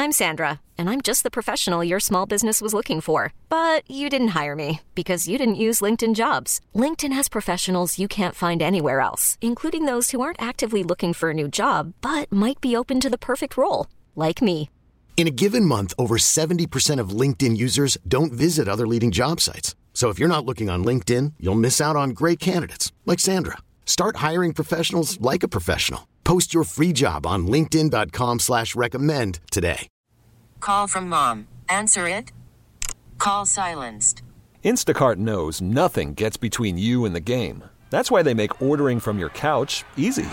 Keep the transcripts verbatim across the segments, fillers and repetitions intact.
I'm Sandra, and I'm just the professional your small business was looking for. But you didn't hire me because you didn't use LinkedIn Jobs. LinkedIn has professionals you can't find anywhere else, including those who aren't actively looking for a new job, but might be open to the perfect role, like me. In a given month, over seventy percent of LinkedIn users don't visit other leading job sites. So if you're not looking on LinkedIn, you'll miss out on great candidates like Sandra. Start hiring professionals like a professional. Post your free job on linkedin.com slash recommend today. Call from mom. Answer it. Call silenced. Instacart knows nothing gets between you and the game. That's why they make ordering from your couch easy.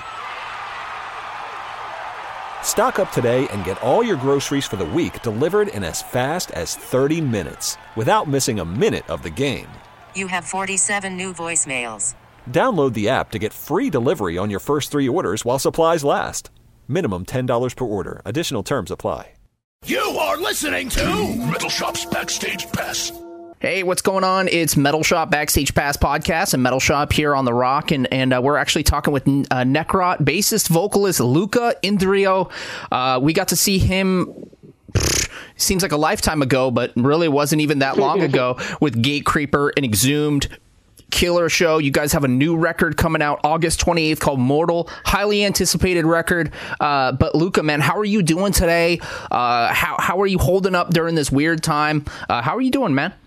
Stock up today and get all your groceries for the week delivered in as fast as thirty minutes without missing a minute of the game. You have forty-seven new voicemails. Download the app to get free delivery on your first three orders while supplies last. Minimum ten dollars per order. Additional terms apply. You are listening to Metal Shop's Backstage Pass. Hey, what's going on? It's Metal Shop Backstage Pass podcast and Metal Shop here on The Rock, and and uh, we're actually talking with uh, Necrot bassist vocalist Luca Indrio. Uh, we got to see him. Seems like a lifetime ago, but really wasn't even that long ago with Gatecreeper and Exhumed. Killer show. You guys have a new record coming out August twenty-eighth called Mortal. Highly anticipated record. Uh, but Luca, man, how are you doing today? Uh, how how are you holding up during this weird time? Uh, how are you doing, man?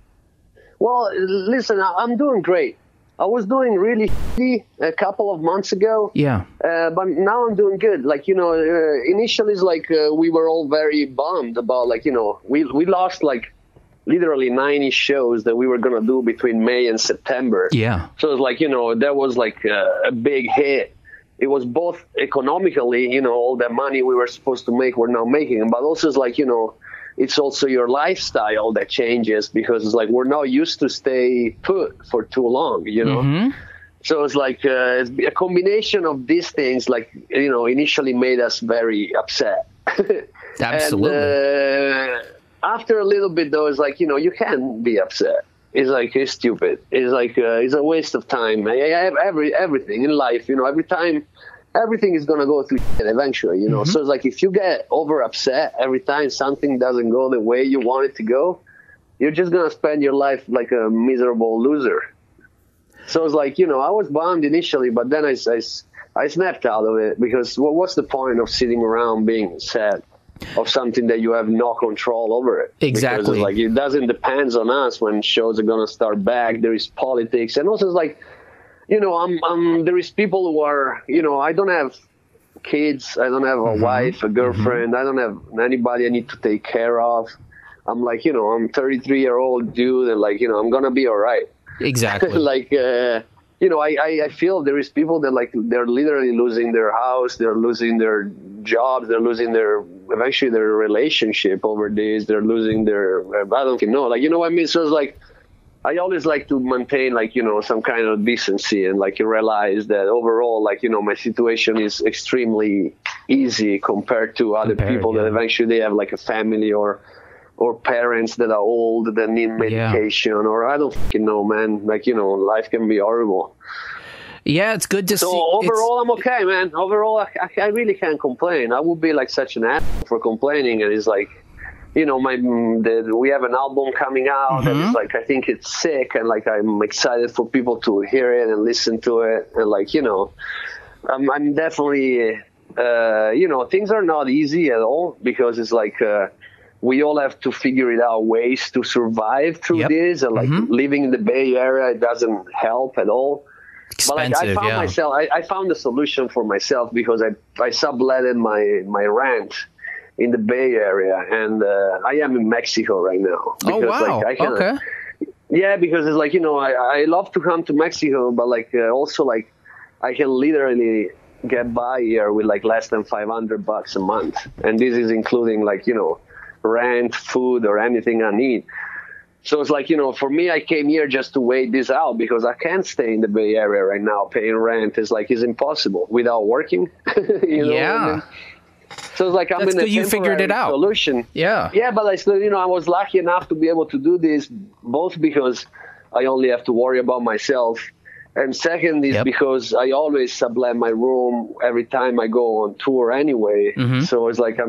Well, listen, I'm doing great. I was doing really shitty a couple of months ago. Yeah. Uh, but now I'm doing good. Like, you know, uh, initially it's like uh, we were all very bummed about, like, you know, we we lost like literally ninety shows that we were going to do between May and September. Yeah. So it's like, you know, that was like a, a big hit. It was both economically, you know, all the money we were supposed to make, we're not making. But also it's like, you know, it's also your lifestyle that changes because it's like we're not used to stay put for too long, you know. Mm-hmm. So it's like uh, it's a combination of these things, like, you know, initially made us very upset. Absolutely. And, uh, after a little bit, though, it's like, you know, you can be upset. It's like, it's stupid. It's like, uh, it's a waste of time. I, I have every everything in life, you know, every time, everything is going to go through shit eventually, you know. Mm-hmm. So it's like, if you get over upset every time something doesn't go the way you want it to go, you're just going to spend your life like a miserable loser. So it's like, you know, I was bummed initially, but then I, I, I snapped out of it because, well, what's the point of sitting around being sad of something that you have no control over it? Exactly. Because it's like, it doesn't depend on us when shows are going to start back. There is politics. And also it's like, you know, I'm, I'm, there is people who are, you know, I don't have kids. I don't have a mm-hmm. wife, a girlfriend. Mm-hmm. I don't have anybody I need to take care of. I'm like, you know, I'm thirty-three year old dude and like, you know, I'm going to be all right. Exactly. like, uh, you know, I, I, I feel there is people that like, they're literally losing their house. They're losing their jobs. They're losing their, eventually their relationship over this. They're losing their, I don't know, like, you know what I mean? So it's like, I always like to maintain like, you know, some kind of decency and like you realize that overall, like, you know, my situation is extremely easy compared to other compared, people yeah. that eventually they have like a family or, or parents that are old that need medication yeah. or I don't fucking know, man. Like, you know, life can be horrible. Yeah, it's good to so see. So overall, I'm okay, man. Overall, I, I really can't complain. I would be like such an ass for complaining. And it's like, you know, my the, we have an album coming out, mm-hmm. and it's like I think it's sick, and like I'm excited for people to hear it and listen to it, and like, you know, I'm, I'm definitely, uh, you know, things are not easy at all because it's like. Uh, We all have to figure it out ways to survive through yep. this, and like mm-hmm. living in the Bay Area, it doesn't help at all. Expensive, but like I found yeah. myself, I, I found a solution for myself because I I subletted my my rent in the Bay Area, and uh, I am in Mexico right now. Because, oh wow! Like, I can, okay. Yeah, because it's like, you know, I I love to come to Mexico, but like uh, also like I can literally get by here with like less than five hundred bucks a month, and this is including like, you know, rent, food, or anything I need. So it's like, you know, for me, I came here just to wait this out because I can't stay in the Bay Area right now. Paying rent is like, is impossible without working. you know yeah. I mean? So it's like, I'm That's in a good you figured it out. solution. Yeah. Yeah, but like, you know, I was lucky enough to be able to do this, both because I only have to worry about myself. And second is yep. because I always sublet my room every time I go on tour anyway. Mm-hmm. So it's like I'm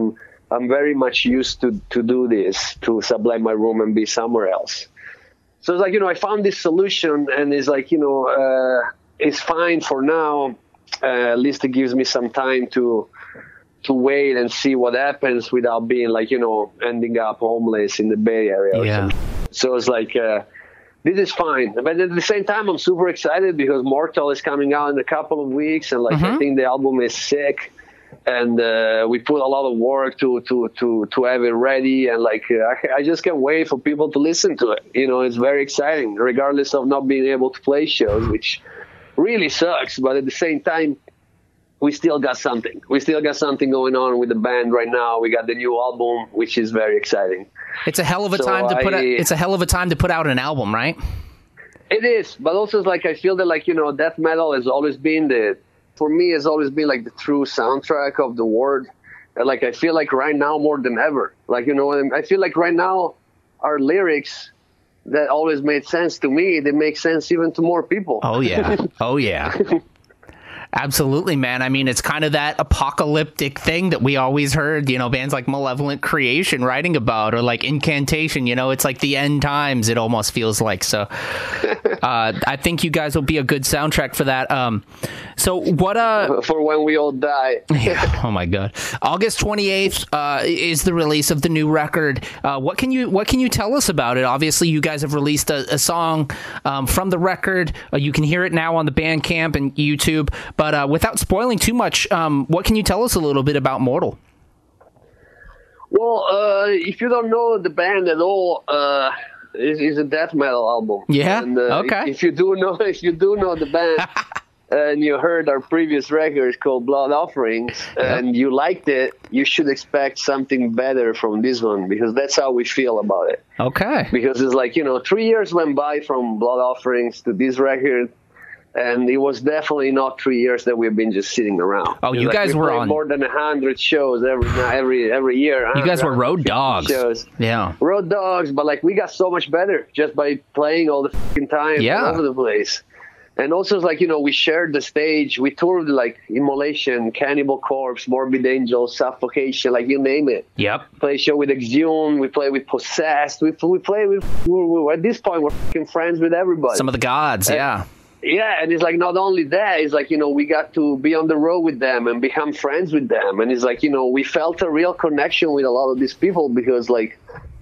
I'm very much used to to do this, to sublet my room and be somewhere else. So it's like, you know, I found this solution, and it's like, you know, uh, it's fine for now. Uh, at least it gives me some time to to wait and see what happens without being like, you know, ending up homeless in the Bay Area. Or Yeah. something. So it's like, uh, this is fine. But at the same time, I'm super excited because Mortal is coming out in a couple of weeks. And like, Mm-hmm. I think the album is sick. And uh, we put a lot of work to, to, to, to have it ready. And like, uh, I, I just can't wait for people to listen to it. You know, it's very exciting, regardless of not being able to play shows, which really sucks. But at the same time, we still got something. We still got something going on with the band right now. We got the new album, which is very exciting. It's a hell of a So time to put. I- A, it's a hell of a time to put out an album, right? It is, but also it's like I feel that like, you know, death metal has always been the, for me, has always been like the true soundtrack of the world. And like I feel like right now more than ever, like, you know, I feel like right now our lyrics that always made sense to me, they make sense even to more people. Oh yeah. Oh yeah. Absolutely, man. I mean, it's kind of that apocalyptic thing that we always heard, you know, bands like Malevolent Creation writing about, or like Incantation, you know, it's like the end times, it almost feels like. So uh, I think you guys will be a good soundtrack for that. Um, so what... Uh, for when we all die. yeah, oh my God. August twenty-eighth uh, is the release of the new record. Uh, what can you what can you tell us about it? Obviously, you guys have released a, a song um, from the record. Uh, you can hear it now on the Bandcamp and YouTube. But uh, without spoiling too much, um, what can you tell us a little bit about Mortal? Well, uh, if you don't know the band at all, uh, it's, it's a death metal album. Yeah? And, uh, Okay. If, if you do know, if you do know the band, and you heard our previous record called Blood Offerings, and you liked it, you should expect something better from this one, because that's how we feel about it. Okay. Because it's like, you know, three years went by from Blood Offerings to this record. And it was definitely not three years that we've been just sitting around. Oh, you Like, guys we were played on- more than a hundred shows every every every year. You guys were road one hundred fifty dogs. Shows. Yeah. Road dogs, but like we got so much better just by playing all the fucking time Yeah. all over the place. And also, it's like, you know, we shared the stage. We toured like Immolation, Cannibal Corpse, Morbid Angel, Suffocation, like you name it. Yep. Play a show with Exhumed. We play with Possessed. We we play with. We, we, at this point, we're fucking friends with everybody. Some of the gods, yeah. Yeah, and it's like not only that, it's like, you know, we got to be on the road with them and become friends with them. And it's like, you know, we felt a real connection with a lot of these people because, like,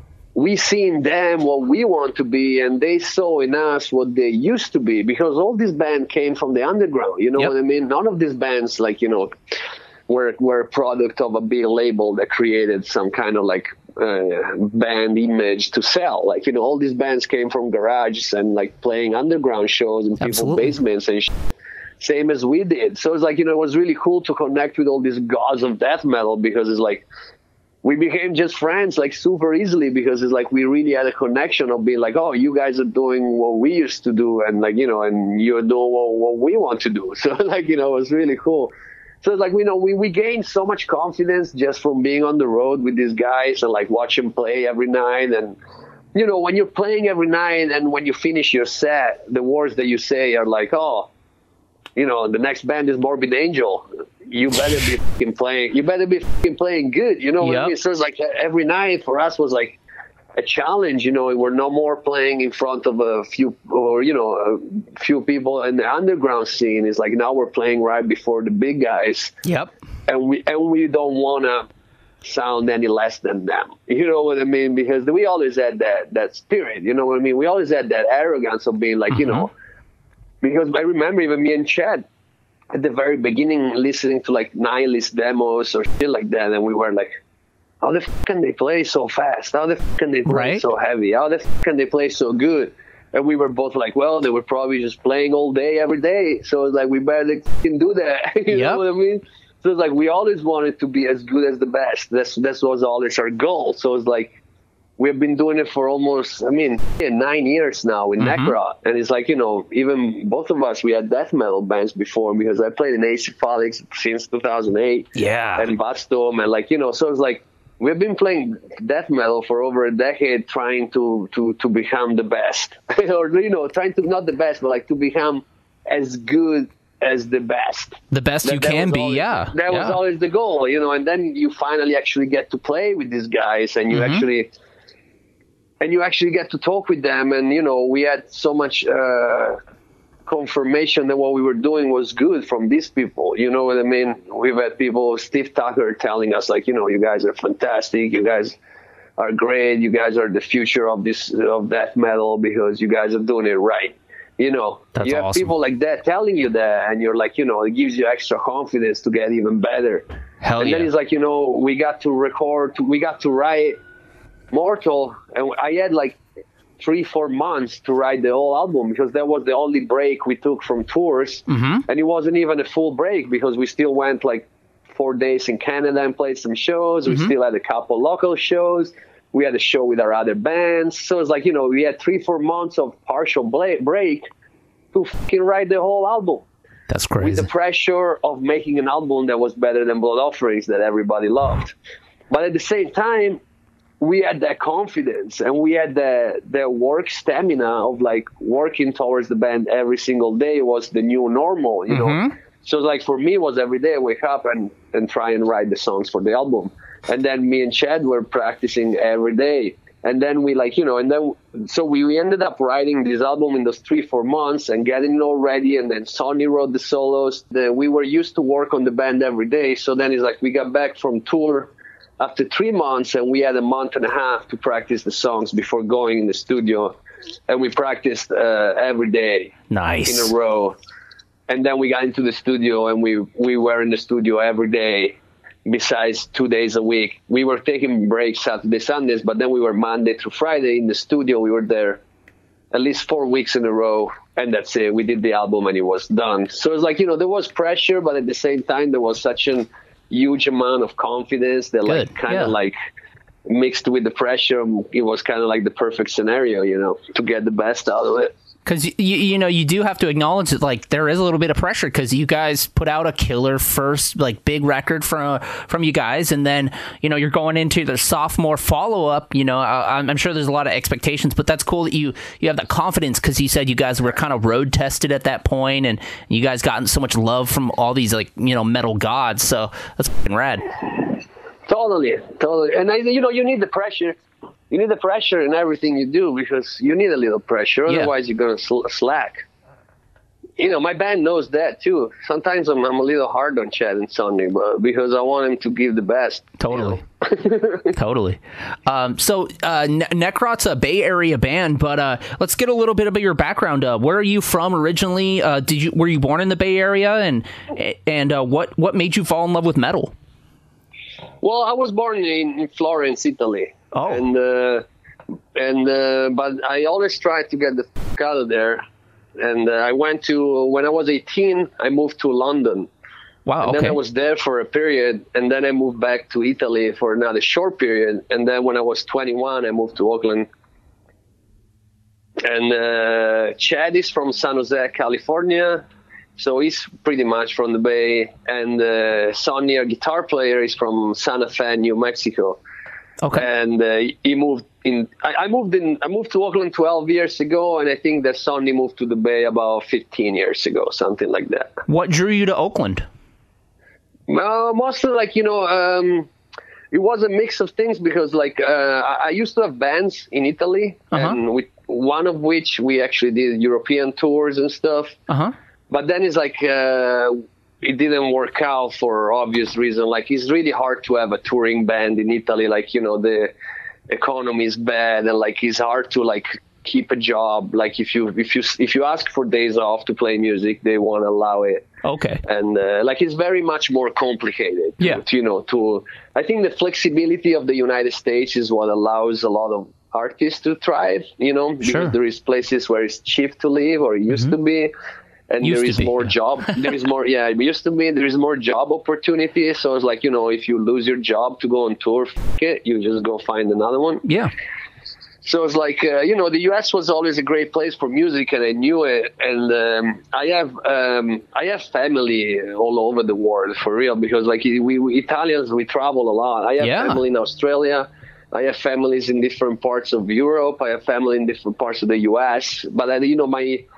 we see in them what we want to be and they saw in us what they used to be, because all this band came from the underground. You know Yep. what I mean? None of these bands, like, you know, were, were a product of a big label that created some kind of, like, uh, band image to sell. Like, you know, all these bands came from garages and like playing underground shows in people's Absolutely. basements and sh- same as we did. So it's like, you know, it was really cool to connect with all these gods of death metal, because it's like we became just friends like super easily, because it's like we really had a connection of being like, oh, you guys are doing what we used to do, and like, you know, and you're doing what, what we want to do. So like, you know, it was really cool. So it's like, you know, we, we gained so much confidence just from being on the road with these guys and like watch them play every night. And, you know, when you're playing every night and when you finish your set, the words that you say are like, oh, you know, the next band is Morbid Angel. You better be fucking playing. You better be fucking playing good. You know what Yep. I mean? So it's like every night for us was like a challenge. You know, we're no more playing in front of a few or, you know, a few people in the underground scene. It's like now we're playing right before the big guys. Yep. And we and we don't want to sound any less than them. You know what I mean? Because we always had that that spirit. You know what I mean? We always had that arrogance of being like, Mm-hmm. you know, because I remember even me and Chad at the very beginning listening to like Nihilist demos or shit like that, and we were like, how the f- can they play so fast? How the f- can they play Right. so heavy? How the f- can they play so good? And we were both like, well, they were probably just playing all day, every day. So it's like, we better f***ing do that. you Yep. know what I mean? So it's like, we always wanted to be as good as the best. That's, that was always our goal. So it's like, we've been doing it for almost, I mean, yeah, nine years now with Mm-hmm. Necrot. And it's like, you know, even both of us, we had death metal bands before, because I played in Acephalix since two thousand eight. Yeah. And Batstorm, and like, you know, so it's like, we've been playing death metal for over a decade, trying to, to, to become the best. or, you know, trying to, not the best, but like to become as good as the best. The best that, you that can be, always, yeah. That yeah. was always the goal, you know, and then you finally actually get to play with these guys, and you mm-hmm. actually and you actually get to talk with them, and, you know, we had so much uh, confirmation that what we were doing was good from these people, you know what I mean? We've had people, Steve Tucker, telling us, like, you know, you guys are fantastic, you guys are great, you guys are the future of this of death metal because you guys are doing it right. You know, That's you have awesome. people like that telling you that, and you're like, you know, it gives you extra confidence to get even better. Hell and yeah. then it's like, you know, we got to record, we got to write Mortal, and I had like three, four months to write the whole album because that was the only break we took from tours. Mm-hmm. And it wasn't even a full break because we still went like four days in Canada and played some shows. Mm-hmm. We still had a couple local shows. We had a show with our other bands. So it's like, you know, we had three, four months of partial bla- break to fucking write the whole album. That's crazy. With the pressure of making an album that was better than Blood Offerings that everybody loved. But at the same time, we had that confidence and we had the, the work stamina of like working towards the band every single day was the new normal, you mm-hmm. know? So like for me, it was every day I wake up and, and try and write the songs for the album. And then me and Chad were practicing every day. And then we like, you know, and then, so we, we ended up writing this album in those three, four months and getting it all ready. And then Sonny wrote the solos. The, we were used to work on the band every day. So then it's like we got back from tour after three months and we had a month and a half to practice the songs before going in the studio. And we practiced uh, every day. Nice. In a row. And then we got into the studio and we, we were in the studio every day. Besides two days a week, we were taking breaks Saturday, Sundays, but then we were Monday through Friday in the studio. We were there at least four weeks in a row, and that's it. We did the album and it was done. So it's like, you know, there was pressure, but at the same time, there was such a huge amount of confidence that Good. like kind yeah. of like mixed with the pressure. It was kind of like the perfect scenario, you know, to get the best out of it. Because, you, you know, you do have to acknowledge that, like, there is a little bit of pressure because you guys put out a killer first, like, big record from from you guys. And then, you know, you're going into the sophomore follow-up. You know, I, I'm sure there's a lot of expectations, but that's cool that you, you have that confidence because you said you guys were kind of road tested at that point and you guys gotten so much love from all these, like, you know, metal gods. So that's fucking rad. Totally, totally. And, I, you know, you need the pressure. You need the pressure in everything you do because you need a little pressure. Otherwise, yeah. you're going to sl- slack. You know, my band knows that, too. Sometimes I'm, I'm a little hard on Chad and Sonny but because I want him to give the best. Totally. You know? Totally. Um, so uh, ne- Necrot's a Bay Area band, but uh, let's get a little bit about your background. Uh, where are you from originally? Uh, did you Were you born in the Bay Area? And and uh, what, what made you fall in love with metal? Well, I was born in, in Florence, Italy. Oh. And, uh, and uh, but I always tried to get the fuck out of there. And uh, I went to, when I was eighteen, I moved to London. Wow, and okay. then I was there for a period, and then I moved back to Italy for another short period. And then when I was twenty-one, I moved to Oakland. And uh, Chad is from San Jose, California. So he's pretty much from the Bay. And uh, Sonny, our guitar player, is from Santa Fe, New Mexico. Okay. And uh, he moved in. I, I moved in. I moved to Oakland twelve years ago, and I think that Sonny moved to the Bay about fifteen years ago, something like that. What drew you to Oakland? Well, mostly like you know, um, it was a mix of things because like uh, I, I used to have bands in Italy, uh-huh. and with one of which we actually did European tours and stuff. Uh huh. But then it's like. Uh, It didn't work out for obvious reason. Like it's really hard to have a touring band in Italy. Like, you know, the economy is bad and like it's hard to like keep a job. Like if you, if you, if you ask for days off to play music, they won't allow it. Okay. And uh, like it's very much more complicated. To, yeah. To, you know, to, I think the flexibility of the United States is what allows a lot of artists to thrive, you know, because sure. there is places where it's cheap to live or it used mm-hmm. to be. And used there is be, more yeah. job. There is more, yeah, it used to be, there is more job opportunities. So it's like, you know, if you lose your job to go on tour, f- it, you just go find another one. Yeah. So it's like, uh, you know, the U S was always a great place for music and I knew it. And um, I have um, I have family all over the world for real because like we, we Italians, we travel a lot. I have yeah. family in Australia. I have families in different parts of Europe. I have family in different parts of the U S. But, uh, you know, my...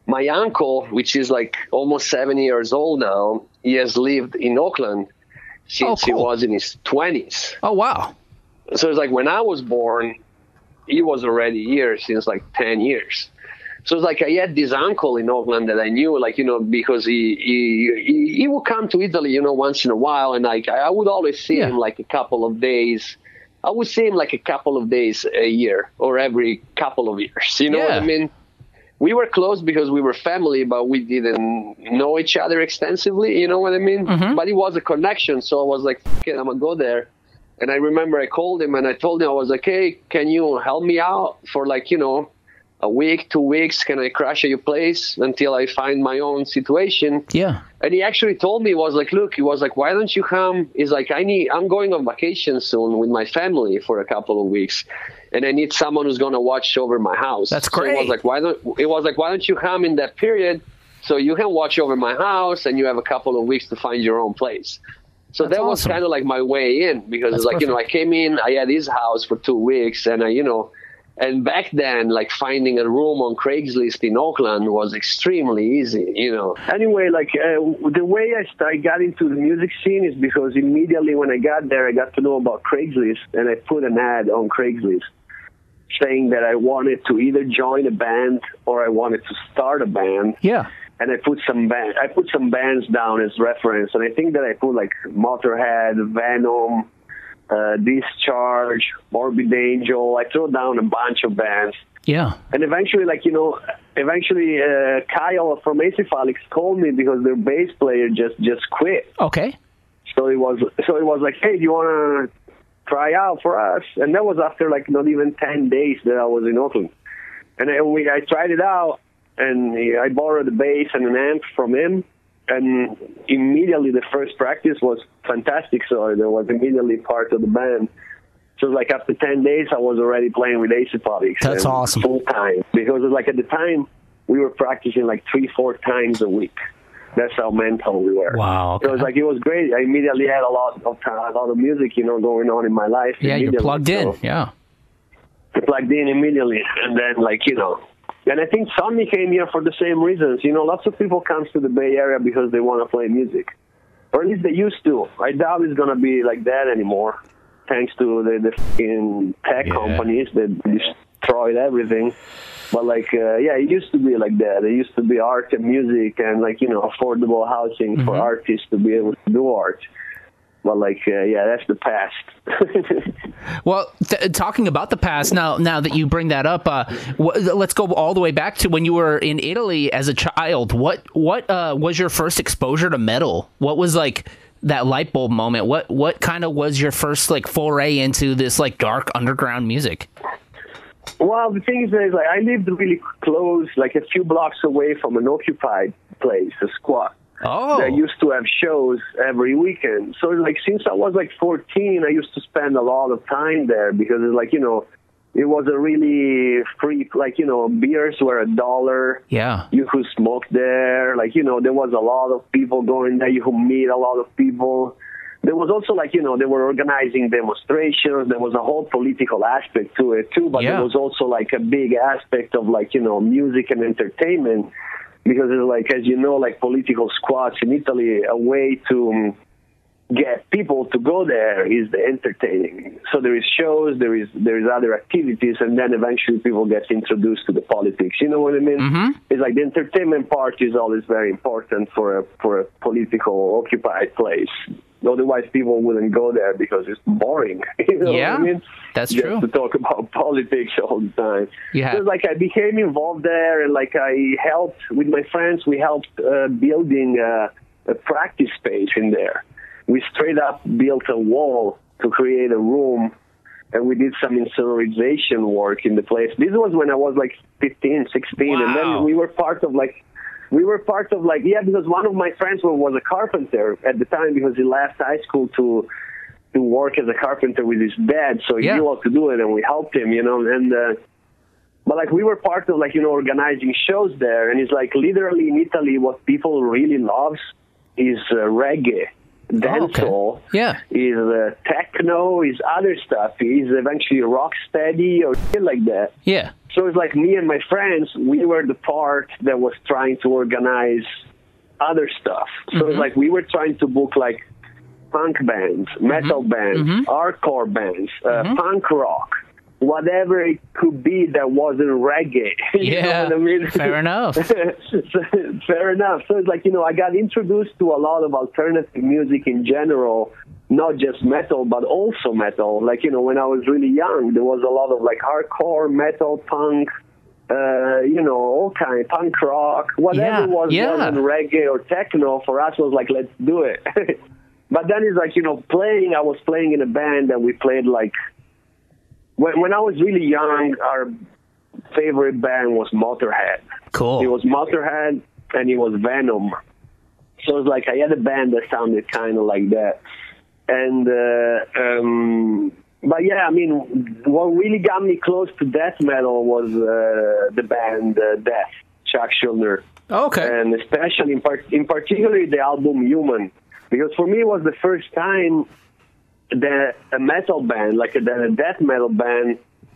my uncle, which is like almost seventy years old now, he has lived in Oakland since Oh, cool. he was in his twenties. Oh, wow. So it's like when I was born, he was already here since like ten years. So it's like I had this uncle in Oakland that I knew, like, you know, because he he, he, he would come to Italy, you know, once in a while. And like I would always see Yeah. him like a couple of days. I would see him like a couple of days a year or every couple of years. You know Yeah. what I mean? We were close because we were family, but we didn't know each other extensively. You know what I mean? Mm-hmm. But it was a connection. So I was like, okay, I'm going to go there. And I remember I called him and I told him, I was like, hey, can you help me out for like, you know, a week, two weeks? Can I crash at your place until I find my own situation? Yeah. And he actually told me, he was like, look, he was like, why don't you come? He's like, I need, I'm going on vacation soon with my family for a couple of weeks. And I need someone who's going to watch over my house. That's So it great. was like, why don't, it was like, why don't you come in that period so you can watch over my house and you have a couple of weeks to find your own place. So That's that was awesome. kind of like my way in because That's it's like, you know, I perfect. came in, I had his house for two weeks and I, you know, and back then, like finding a room on Craigslist in Oakland was extremely easy, you know. Anyway, like uh, the way I, st- I got into the music scene is because immediately when I got there, I got to know about Craigslist and I put an ad on Craigslist saying that I wanted to either join a band or I wanted to start a band. Yeah. And I put some band, I put some bands down as reference, and I think that I put like Motorhead, Venom, uh, Discharge, Morbid Angel. I threw down a bunch of bands, Yeah. and eventually, like you know, eventually uh, Kyle from Acephalix called me because their bass player just just quit. Okay. So it was so it was like, hey, do you want to try out for us? And that was after like not even ten days that I was in Oakland, and I, we I tried it out. And I borrowed the bass and an amp from him, and immediately the first practice was fantastic. So I was immediately part of the band. So like after ten days, I was already playing with Acephalix. That's awesome. Full time, because like at the time we were practicing like three, four times a week. That's how mental we were. Wow, okay. So it was like it was great. I immediately had a lot of time, a lot of music, you know, going on in my life. Yeah, you're immediately. plugged in. So Yeah. I plugged in immediately, and then like you know. And I think Sonny came here for the same reasons. You know, lots of people come to the Bay Area because they want to play music. Or at least they used to. I doubt it's going to be like that anymore, thanks to the, the f***ing tech Yeah. companies that destroyed everything. But, like, uh, yeah, it used to be like that. It used to be art and music and, like, you know, affordable housing mm-hmm. for artists to be able to do art. But, like, uh, yeah, that's the past. Well, th- talking about the past, now now that you bring that up, uh, w- let's go all the way back to when you were in Italy as a child. What what uh, was your first exposure to metal? What was, like, that light bulb moment? What what kind of was your first, like, foray into this, like, dark underground music? Well, the thing is, that, like, I lived really close, like, a few blocks away from an occupied place, a squat. Oh. They used to have shows every weekend. So, like, since I was, like, fourteen, I used to spend a lot of time there because, it's like, you know, it was a really free, like, you know, beers were a dollar. Yeah. You could smoke there. Like, you know, there was a lot of people going there. You could meet a lot of people. There was also, like, you know, they were organizing demonstrations. There was a whole political aspect to it, too. But yeah. there was also, like, a big aspect of, like, you know, music and entertainment. Because, it's like, as you know, like, political squats in Italy, a way to um, get people to go there is the entertaining. So there is shows, there is there is other activities, and then eventually people get introduced to the politics. You know what I mean? Mm-hmm. It's like the entertainment part is always very important for a, for a political occupied place. Otherwise, people wouldn't go there because it's boring. You know yeah, what I mean? that's Just true. to talk about politics all the time. Yeah. So, like, I became involved there, and, like, I helped with my friends. We helped uh, building a, a practice space in there. We straight up built a wall to create a room, and we did some insonorization work in the place. This was when I was, like, fifteen, sixteen, Wow. and then we were part of, like, We were part of, like, yeah, because one of my friends was a carpenter at the time because he left high school to to work as a carpenter with his dad, so he Yeah. knew how to do it, and we helped him, you know, and, uh, but, like, we were part of, like, you know, organizing shows there, and it's, like, literally in Italy, what people really love is uh, reggae, dancehall, okay. yeah. is uh, techno, is other stuff, is eventually rock steady or shit like that. Yeah. So So it's like me and my friends, we were the part that was trying to organize other stuff. So Mm-hmm. it's like we were trying to book like punk bands, metal Mm-hmm. bands, Mm-hmm. hardcore bands, uh, punk rock, whatever it could be that wasn't reggae. You know Yeah, what I mean? fair enough. Fair enough. So it's like, you know, I got introduced to a lot of alternative music in general, not just metal, but also metal. Like, you know, when I was really young, there was a lot of like hardcore, metal, punk, uh, you know, all kind, punk rock, whatever Yeah, was yeah. wasn't reggae or techno, for us was like, let's do it. But then it's like, you know, playing, I was playing in a band and we played like, when, when I was really young, our favorite band was Motorhead. Cool. It was Motorhead and it was Venom. So it's like I had a band that sounded kind of like that. And, uh, um, but yeah, I mean, what really got me close to death metal was uh, the band uh, Death, Chuck Schuldiner. Okay. And especially, in, part- in particular, the album Human. Because for me, it was the first time that a metal band, like a, a death metal band,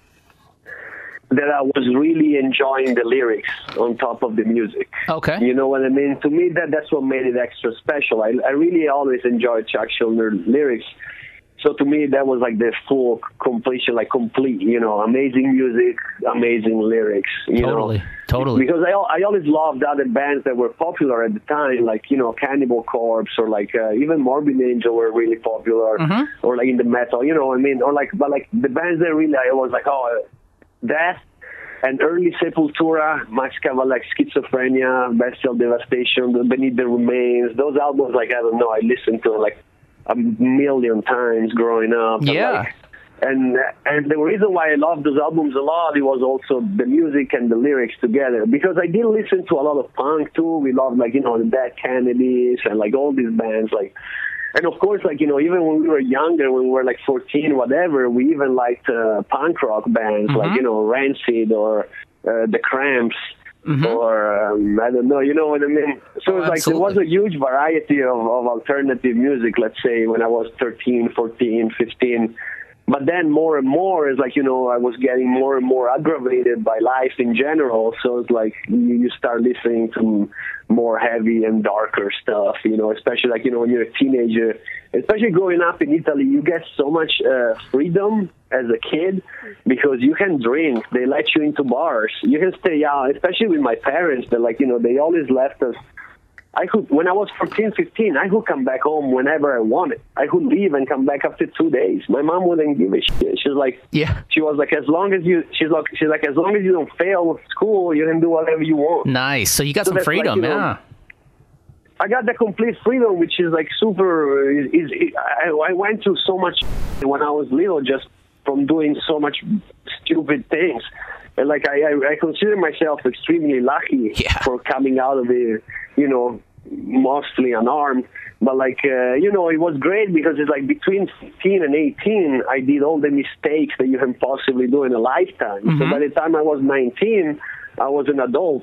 that I was really enjoying the lyrics on top of the music. Okay. You know what I mean? To me, that that's what made it extra special. I, I really always enjoyed Chuck Schuldiner lyrics. So to me, that was like the full completion, like complete, you know, amazing music, amazing lyrics. You Totally, know? totally. Because I, I always loved other bands that were popular at the time, like, you know, Cannibal Corpse or like uh, even Morbid Angel were really popular, Mm-hmm. or like in the metal, you know what I mean? Or like, but like the bands that really, I was like, oh, Death and early Sepultura, Max Cavalli, like Schizophrenia, Bestial Devastation, Beneath the Remains, those albums, like, I don't know, I listened to like a million times growing up. And, Yeah. like, and and the reason why I loved those albums a lot, it was also the music and the lyrics together. Because I did listen to a lot of punk too. We loved, like, you know, the Dead Kennedys and like all these bands, like. And of course, like, you know, even when we were younger, when we were like fourteen, whatever, we even liked uh, punk rock bands, Mm-hmm. like, you know, Rancid or uh, The Cramps. Mm-hmm. Or um, I don't know, you know what I mean? So Oh, it's like there was a huge variety of, of alternative music, let's say, when I was thirteen, fourteen, fifteen. But then more and more is like, you know, I was getting more and more aggravated by life in general. So it's like you, you start listening to more heavy and darker stuff, you know, especially like, you know, when you're a teenager, especially growing up in Italy, you get so much uh, freedom as a kid because you can drink. They let you into bars. You can stay out, especially with my parents. They're like, you know, they always left us. I could, when I was fourteen, fifteen, I could come back home whenever I wanted. I could leave and come back after two days. My mom wouldn't give a shit. She's like, Yeah. she was like, as long as you, she's like, she's like, as long as you don't fail school, you can do whatever you want. Nice. So you got So some that's like, freedom, you know, yeah. I got the complete freedom, which is like super. Is, is I, I went through so much when I was little, just from doing so much stupid things, and like I, I, I consider myself extremely lucky Yeah. for coming out of it, you know, mostly unarmed. But like, uh, you know, it was great because it's like between fifteen and eighteen, I did all the mistakes that you can possibly do in a lifetime. Mm-hmm. So by the time I was nineteen, I was an adult.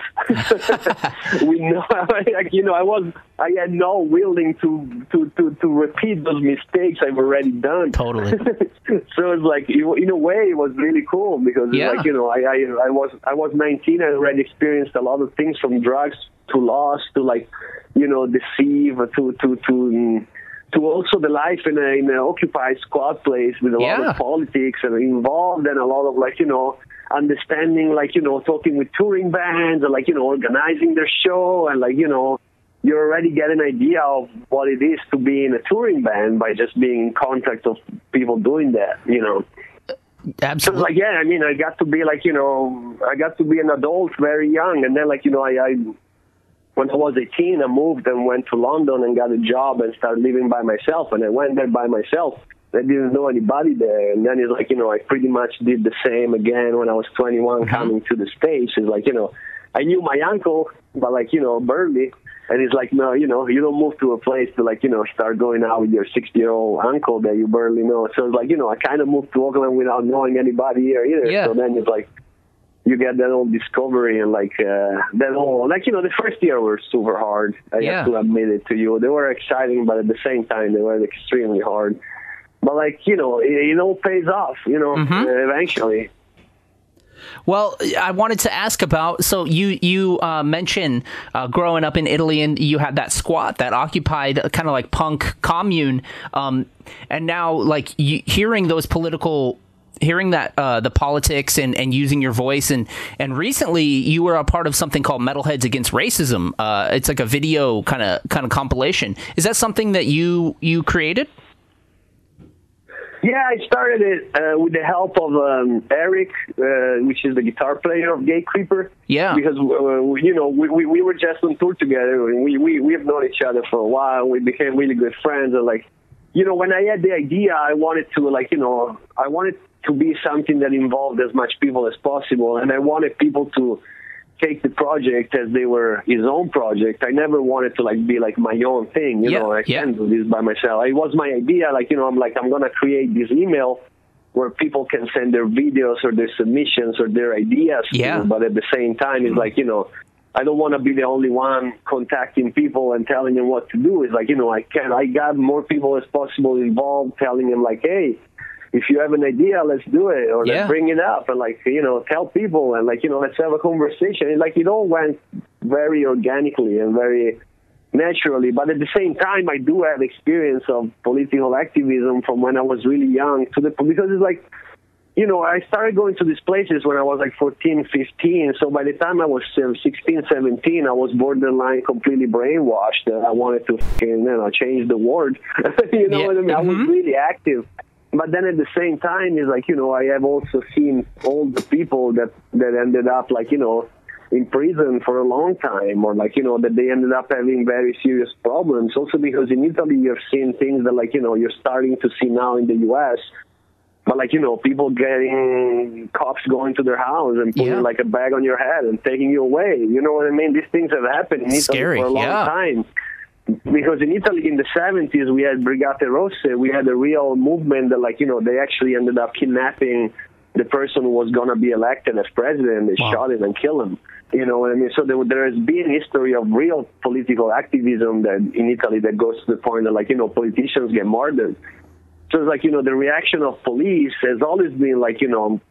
we know, like, you know, I was, I had no willing to, to, to, to repeat those mistakes I've already done. Totally. So it's like, in a way, it was really cool because, Yeah. it's like, you know, I, I, I was, I was nineteen. I already experienced a lot of things, from drugs to loss to like, you know, deceive to, to, to, to also the life in a, in an occupied squad place with a lot Yeah. of politics and involved, and a lot of like, you know, understanding, like, you know, talking with touring bands and like, you know, organizing their show, and like, you know, you already get an idea of what it is to be in a touring band by just being in contact of people doing that, you know. So Absolutely. like, yeah, I mean, I got to be like, you know, I got to be an adult very young, and then like, you know, I, I when I was eighteen, I moved and went to London and got a job and started living by myself, and I went there by myself. I didn't know anybody there. And then it's like, you know, I pretty much did the same again when I was twenty-one, mm-hmm. coming to the States. It's like, you know, I knew my uncle, but like, you know, barely. And he's like, no, you know, you don't move to a place to like, you know, start going out with your sixty-year-old uncle that you barely know. So it's like, you know, I kind of moved to Oakland without knowing anybody here either. Yeah. So then it's like, you get that whole discovery and like uh, that whole, like, you know, the first year were super hard. I Yeah. have to admit it to you. They were exciting, but at the same time, they were extremely hard. But like, you know, it, it all pays off, you know, Mm-hmm. uh, eventually. Well, I wanted to ask about, so you you uh, mentioned uh, growing up in Italy, and you had that squat, that occupied kind of like punk commune, um, and now like you, hearing those political, hearing that uh, the politics and, and using your voice, and and recently you were a part of something called Metalheads Against Racism. Uh, it's like a video kind of kind of compilation. Is that something that you you created? Yeah, I started it uh, with the help of um, Eric, uh, which is the guitar player of Gatecreeper. Yeah. Because, uh, you know, we, we, we were just on tour together, and we, we, we have known each other for a while. We became really good friends. And, like, you know, when I had the idea, I wanted to, like, you know, I wanted to be something that involved as much people as possible. And I wanted people to take the project as they were his own project. I never wanted to like be like my own thing, you yeah, know, I yeah. can't do this by myself. It was my idea, like, you know, I'm like, I'm going to create this email where people can send their videos or their submissions or their ideas. Yeah. To, but at the same time, it's like, you know, I don't want to be the only one contacting people and telling them what to do. It's like, you know, I can, I got more people as possible involved, telling them like, hey, if you have an idea, let's do it, or yeah. let's bring it up, and like, you know, tell people, and like, you know, let's have a conversation. And like, it all went very organically and very naturally. But at the same time, I do have experience of political activism from when I was really young to the, because it's like, you know, I started going to these places when I was like fourteen, fifteen. So by the time I was sixteen, seventeen, I was borderline completely brainwashed that I wanted to, you know, change the world. you know yeah. what I mean? Mm-hmm. I was really active. But then at the same time, it's like, you know, I have also seen all the people that, that ended up, like, you know, in prison for a long time, or like, you know, that they ended up having very serious problems. Also because in Italy, you've seen things that, like, you know, you're starting to see now in the U S, but like, you know, people getting, cops going to their house and putting yeah. like a bag on your head and taking you away. You know what I mean? These things have happened in Italy Scary. for a long yeah. time. Because in Italy in the seventies, we had Brigate Rosse. We had a real movement that, like, you know, they actually ended up kidnapping the person who was going to be elected as president. They wow. shot him and killed him. You know what I mean? So there, there has been history of real political activism that in Italy that goes to the point that, like, you know, politicians get murdered. So it's like, you know, the reaction of police has always been, like, you know,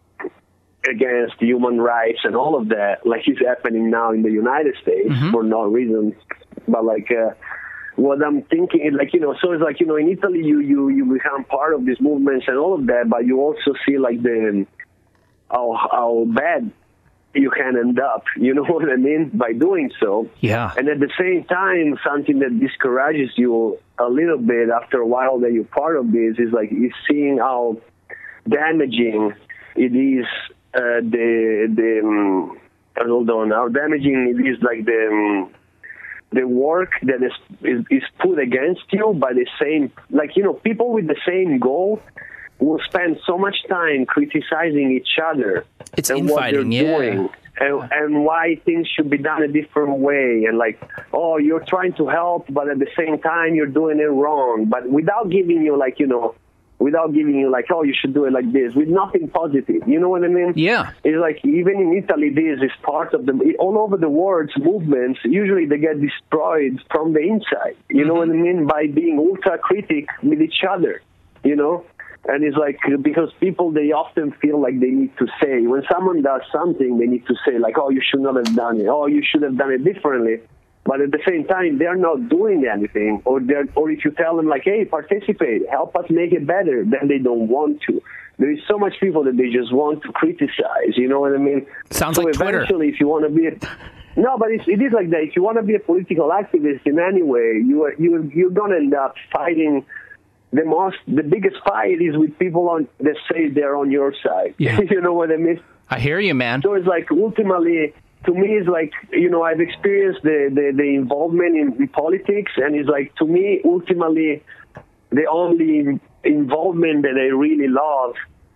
against human rights and all of that, like it's happening now in the United States mm-hmm. for no reason. But like uh, what I'm thinking is like, you know, so it's like, you know, in Italy you, you, you become part of these movements and all of that, but you also see like the how, how bad you can end up, you know what I mean, by doing so. Yeah. And at the same time, something that discourages you a little bit after a while that you're part of this is like is seeing how damaging it is uh, the the um, hold on how damaging it is like the um, the work that is, is is put against you by the same, like, you know, people with the same goal will spend so much time criticizing each other it's and what they're yeah. doing and, and why things should be done a different way, and like, oh, you're trying to help, but at the same time you're doing it wrong, but without giving you like, you know, without giving you like, oh, you should do it like this, with nothing positive. You know what I mean? Yeah. It's like, even in Italy, this is part of the, all over the world, movements, usually they get destroyed from the inside. You mm-hmm. know what I mean? By being ultra-critic with each other, you know? And it's like, because people, they often feel like they need to say, when someone does something, they need to say like, oh, you should not have done it. Oh, you should have done it differently. But at the same time, they're not doing anything. Or they're, or if you tell them like, hey, participate, help us make it better, then they don't want to. There is so much people that they just want to criticize. You know what I mean? Sounds so like Twitter. Eventually, if you want to be a, no, but it's, it is like that. If you want to be a political activist in any way, you are, you you're gonna end up fighting. The most, the biggest fight is with people on that say they're on your side. Yeah. You know what I mean? I hear you, man. So it's like ultimately, to me, it's like, you know, I've experienced the, the, the involvement in, in politics, and it's like, to me, ultimately, the only involvement that I really love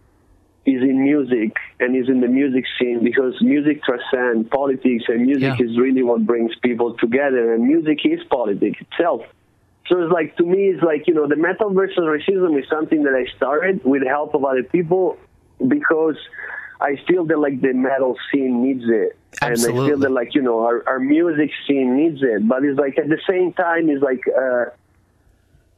is in music, and is in the music scene, because music transcends politics, and music yeah. is really what brings people together, and music is politics itself. So it's like, to me, it's like, you know, the metal versus racism is something that I started with the help of other people, because I feel that, like, the metal scene needs it. Absolutely. And I feel that, like, you know, our, our music scene needs it. But it's like, at the same time, it's like, uh,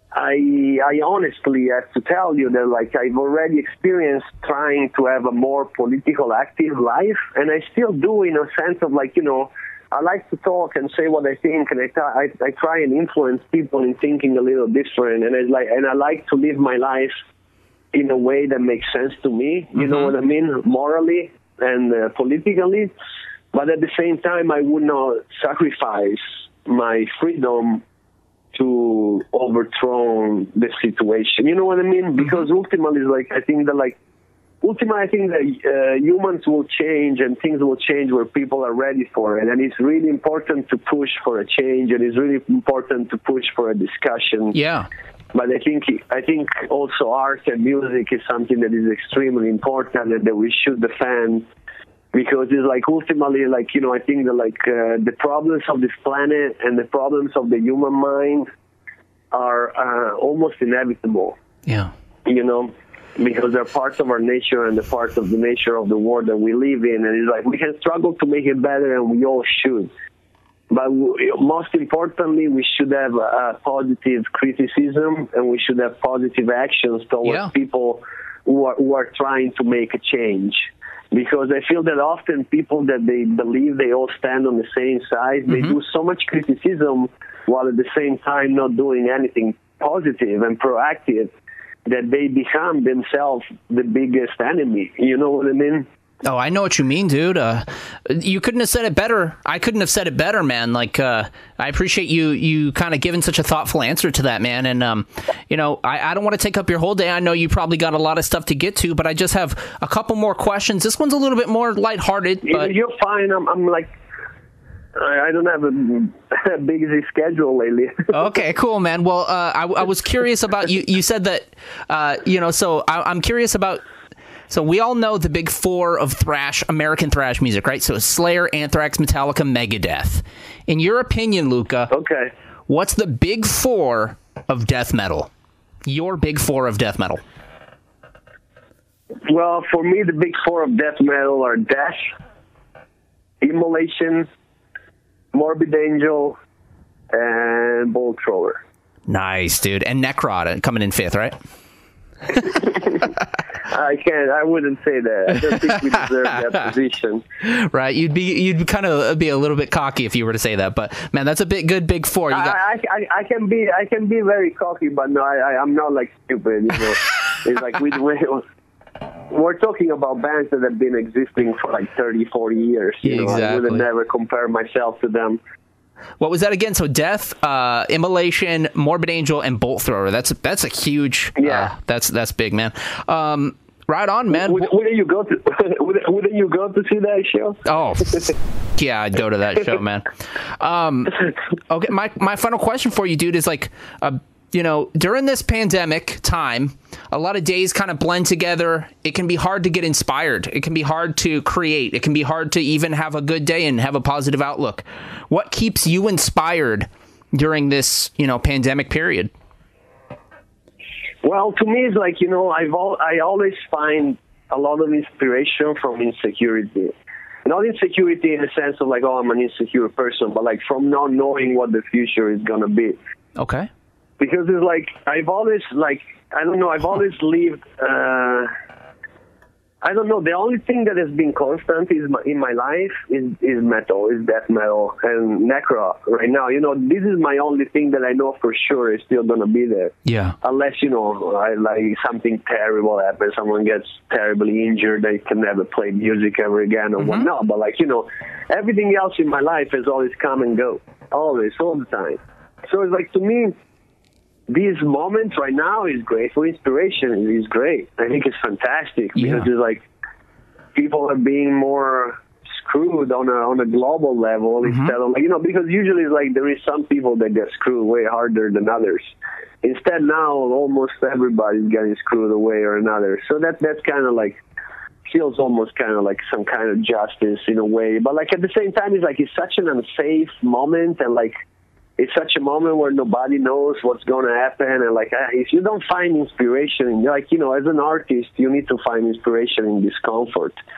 I I honestly have to tell you that like I've already experienced trying to have a more political active life, and I still do in a sense of like, you know, I like to talk and say what I think, and I, t- I, I try and influence people in thinking a little different, and I like and I like to live my life in a way that makes sense to me. You mm-hmm. know what I mean, morally and uh, politically, but at the same time, I would not sacrifice my freedom to overthrow the situation. You know what I mean? Because ultimately, like I think that, like, ultimately, I think that uh, humans will change and things will change where people are ready for it. And it's really important to push for a change, and it's really important to push for a discussion. Yeah. But I think I think also art and music is something that is extremely important and that we should defend. Because it's like ultimately, like, you know, I think that like uh, the problems of this planet and the problems of the human mind are uh, almost inevitable. Yeah. You know, because they're parts of our nature and the parts of the nature of the world that we live in. And it's like we can struggle to make it better, and we all should. But we, most importantly, we should have a, a positive criticism, and we should have positive actions towards yeah. people who are, who are trying to make a change. Because I feel that often people that they believe they all stand on the same side, mm-hmm. they do so much criticism while at the same time not doing anything positive and proactive that they become themselves the biggest enemy. You know what I mean? Oh, I know what you mean, dude. Uh, you couldn't have said it better. I couldn't have said it better, man. Like, uh, I appreciate you you kind of giving such a thoughtful answer to that, man. And, um, you know, I, I don't want to take up your whole day. I know you probably got a lot of stuff to get to, but I just have a couple more questions. This one's a little bit more lighthearted. But You're fine. I'm, I'm like, I don't have a, a busy schedule lately. Okay, cool, man. Well, uh, I, I was curious about, you, you said that, uh, you know, so I, I'm curious about, so we all know the big four of thrash, American thrash music, right? So Slayer, Anthrax, Metallica, Megadeth. In your opinion, Luca, okay, what's the big four of death metal? Your big four of death metal. Well, for me, the big four of death metal are Death, Immolation, Morbid Angel, and Bolt Thrower. Nice, dude. And Necrot coming in fifth, right? I can't. I wouldn't say that. I don't think we deserve that position. Right? You'd be you'd kind of be a little bit cocky if you were to say that. But man, that's a big good big four. You got... I, I I can be I can be very cocky, but no, I, I I'm not like stupid. You know, it's like we we we're talking about bands that have been existing for like thirty, forty years. You exactly. know, I would never compare myself to them. What was that again? So Death, uh, Immolation, Morbid Angel, and Bolt Thrower. That's that's a huge. Yeah. Uh, that's that's big, man. Um, right on, man. Would, would you go to? Would, would you go to see that show? Oh, yeah, I'd go to that show, man. Um, okay, my my final question for you, dude, is like, uh, you know, during this pandemic time, a lot of days kind of blend together. It can be hard to get inspired. It can be hard to create. It can be hard to even have a good day and have a positive outlook. What keeps you inspired during this, you know, pandemic period? Well, to me, it's like, you know, I've all, I always find a lot of inspiration from insecurity. Not insecurity in the sense of like, oh, I'm an insecure person, but like from not knowing what the future is going to be. Okay. Because it's like, I've always, like, I don't know, I've always lived, uh, I don't know, the only thing that has been constant is my, in my life is, is metal, is death metal, and Necro right now. You know, this is my only thing that I know for sure is still going to be there. Yeah. Unless, you know, I, like something terrible happens, someone gets terribly injured, they can never play music ever again or mm-hmm. whatnot. But, like, you know, everything else in my life has always come and go. Always, all the time. So it's like, to me, these moments right now is great for inspiration. It is great. I think it's fantastic because yeah. it's like people are being more screwed on a on a global level mm-hmm. instead of like, you know, because usually it's like there is some people that get screwed way harder than others. Instead now almost everybody's getting screwed a way or another. So that that's kind of like feels almost kind of like some kind of justice in a way. But like at the same time, it's like it's such an unsafe moment and like it's such a moment where nobody knows what's going to happen. And, like, if you don't find inspiration, like, you know, as an artist, you need to find inspiration in discomfort.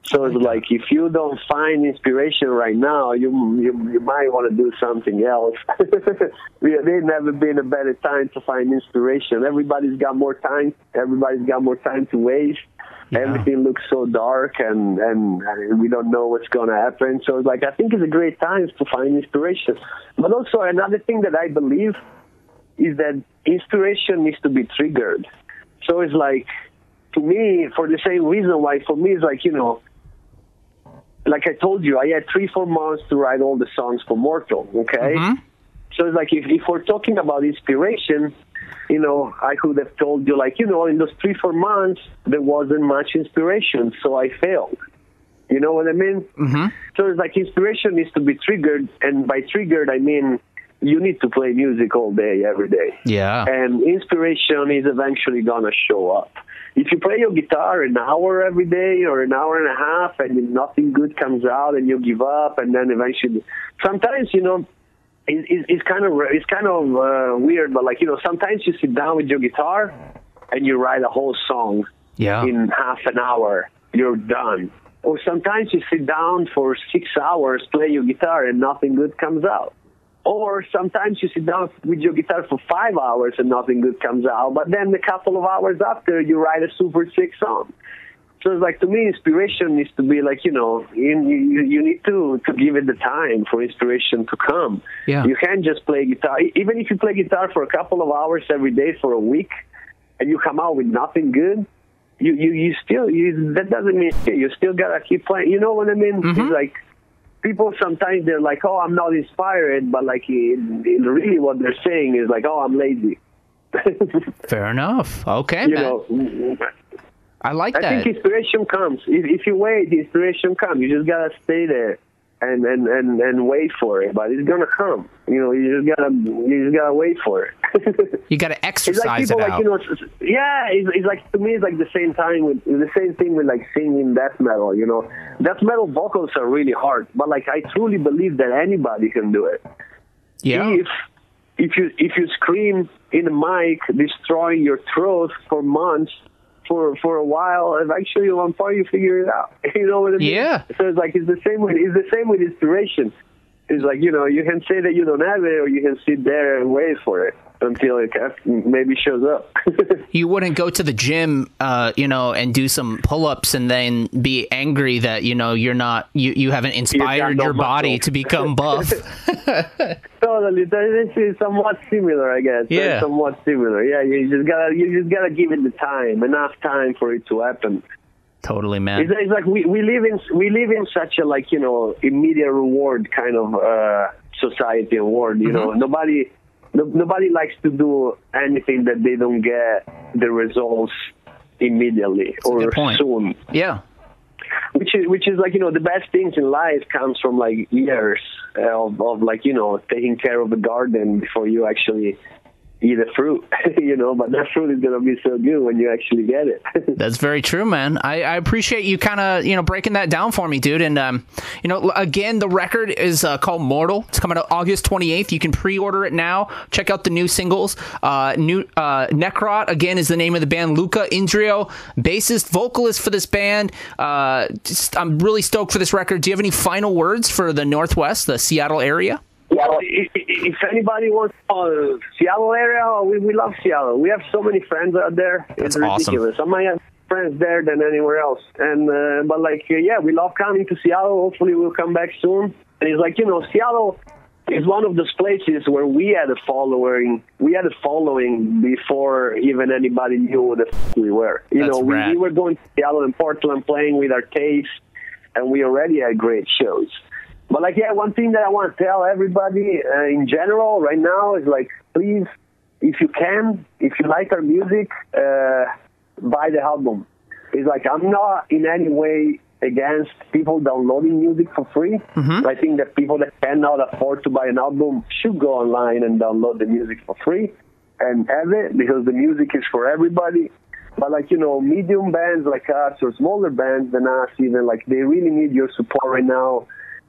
So it's like if you don't find inspiration right now, you you, you might want to do something else. There's never been a better time to find inspiration. Everybody's got more time. Everybody's got more time to waste. Yeah. Everything looks so dark, and, and, and we don't know what's going to happen. So it's like I think it's a great time to find inspiration. But also another thing that I believe is that inspiration needs to be triggered. So it's like, to me, for the same reason why for me it's like, you know, like I told you, I had three, four months to write all the songs for Mortal, okay? Mm-hmm. So it's like, if, if we're talking about inspiration, you know, I could have told you, like, you know, in those three, four months, there wasn't much inspiration, so I failed. You know what I mean? Mm-hmm. So it's like inspiration needs to be triggered, and by triggered, I mean you need to play music all day, every day. Yeah. And inspiration is eventually going to show up. If you play your guitar an hour every day or an hour and a half and nothing good comes out and you give up, and then eventually, sometimes, you know, it, it, it's kind of it's kind of uh, weird, but like, you know, sometimes you sit down with your guitar and you write a whole song yeah. in half an hour, you're done. Or sometimes you sit down for six hours, play your guitar, and nothing good comes out. Or sometimes you sit down with your guitar for five hours and nothing good comes out, but then a couple of hours after, you write a super sick song. So it's like, to me, inspiration needs to be like, you know, you, you, you need to, to give it the time for inspiration to come. Yeah. You can't just play guitar. Even if you play guitar for a couple of hours every day for a week and you come out with nothing good, you, you, you still, you, that doesn't mean you still got to keep playing. You know what I mean? Mm-hmm. It's like, people sometimes they're like, oh, I'm not inspired, but like it, it really what they're saying is like, oh, I'm lazy. Fair enough. Okay, you man. know, I like I that. I think inspiration comes. If, if you wait, inspiration comes. You just gotta stay there and, and, and, and wait for it. But it's gonna come. You know, you just gotta you just gotta wait for it. You gotta exercise it's like people, it like, out. You know, yeah, it's, it's like, to me, it's like the same time with the same thing with like singing death metal. You know, death metal vocals are really hard, but like I truly believe that anybody can do it. Yeah. If if you if you scream in a mic, destroying your throat for months, for for a while, eventually at one point you figure it out. You know what I mean? Yeah. So it's like it's the same with it's the same with inspiration. It's like, you know, you can say that you don't have it, or you can sit there and wait for it until it maybe shows up. You wouldn't go to the gym, uh, you know, and do some pull-ups and then be angry that, you know, you're not, you, you haven't inspired no your body muscle. to become buff. Totally, this is somewhat similar, I guess. Yeah, it's somewhat similar. Yeah, you just gotta, you just gotta give it the time, enough time for it to happen. Totally, man. It's, it's like we, we live in we live in such a, like, you know, immediate reward kind of uh, society and world. You mm-hmm. know, nobody no, nobody likes to do anything that they don't get the results immediately That's or soon. Yeah. Which is which is like, you know, the best things in life comes from like years of, of like, you know, taking care of the garden before you actually eat a fruit, you know, but that fruit is going to be so good when you actually get it. That's very true, man. I, I appreciate you kind of, you know, breaking that down for me, dude. And, um, you know, again, the record is uh, called Mortal. It's coming out August twenty-eighth. You can pre-order it now. Check out the new singles. Uh, new uh, Necrot, again, is the name of the band. Luca Indrio, bassist, vocalist for this band. Uh, just, I'm really stoked for this record. Do you have any final words for the Northwest, the Seattle area? Well, if anybody wants uh, Seattle area, we, we love Seattle. We have so many friends out there. That's it's ridiculous. awesome. I might have friends there than anywhere else. And uh, but like, uh, yeah, we love coming to Seattle. Hopefully we'll come back soon. And it's like, you know, Seattle is one of those places where we had a following. We had a following before even anybody knew who the f- we were. You That's know, we, rad. we were going to Seattle and Portland playing with our case, and we already had great shows. But, like, yeah, one thing that I want to tell everybody uh, in general right now is, like, please, if you can, if you like our music, uh, buy the album. It's like, I'm not in any way against people downloading music for free. Mm-hmm. I think that people that cannot afford to buy an album should go online and download the music for free and have it, because the music is for everybody. But, like, you know, medium bands like us or smaller bands than us even, like, they really need your support right now.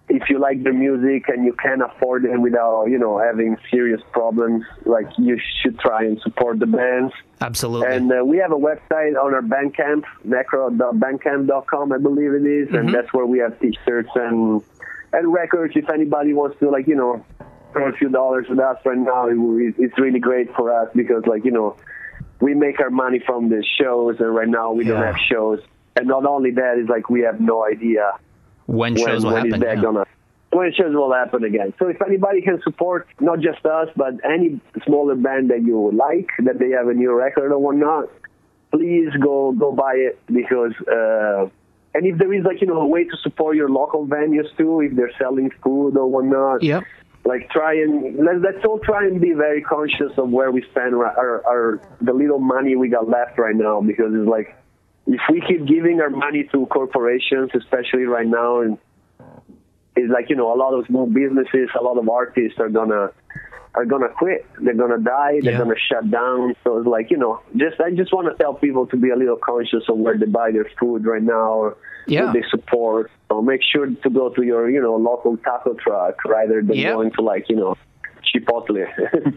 if you like the music and you can afford it without, you know, having serious problems, like you should try and support the bands. Absolutely. And uh, we have a website on our Bandcamp, necro dot bandcamp dot com, I believe it is, mm-hmm. and that's where we have T-shirts and and records. If anybody wants to, like, you know, throw a few dollars with us right now, it, it's really great for us because, like, you know, we make our money from the shows, and right now we yeah. don't have shows. And not only that, is like we have no idea when shows when, will when happen. Is that yeah. gonna, when shows will happen again. So if anybody can support not just us, but any smaller band that you like, that they have a new record or whatnot, please go go buy it because. Uh, and if there is, like, you know, a way to support your local venues too, if they're selling food or whatnot. Yep. Like try and let's, let's all try and be very conscious of where we spend our, our the little money we got left right now, because it's like if we keep giving our money to corporations, especially right now, and it's like, you know, a lot of small businesses, a lot of artists are gonna are gonna quit. They're gonna die. They're yeah. gonna shut down. So it's like, you know, just I just want to tell people to be a little conscious of where they buy their food right now, or yeah. who they support. So make sure to go to your, you know, local taco truck rather than yep. going to, like, you know, Chipotle.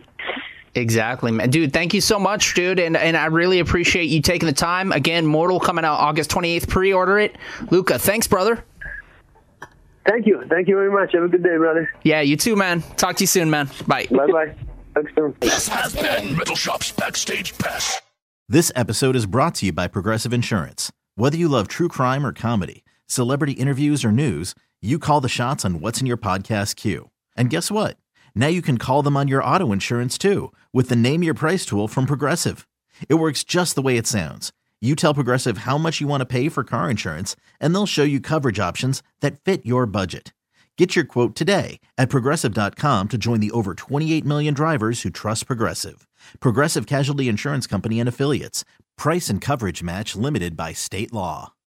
Exactly, man. Dude, thank you so much, dude. And and I really appreciate you taking the time. Again, Mortal coming out August twenty-eighth. Pre-order it. Luca, thanks, brother. Thank you. Thank you very much. Have a good day, brother. Yeah, you too, man. Talk to you soon, man. Bye. Bye-bye. Thanks, soon. This has been Metal Shop's Backstage Pass. This episode is brought to you by Progressive Insurance. Whether you love true crime or comedy, celebrity interviews or news, you call the shots on what's in your podcast queue. And guess what? Now you can call them on your auto insurance too with the Name Your Price tool from Progressive. It works just the way it sounds. You tell Progressive how much you want to pay for car insurance, and they'll show you coverage options that fit your budget. Get your quote today at Progressive dot com to join the over twenty-eight million drivers who trust Progressive. Progressive Casualty Insurance Company and Affiliates. Price and coverage match limited by state law.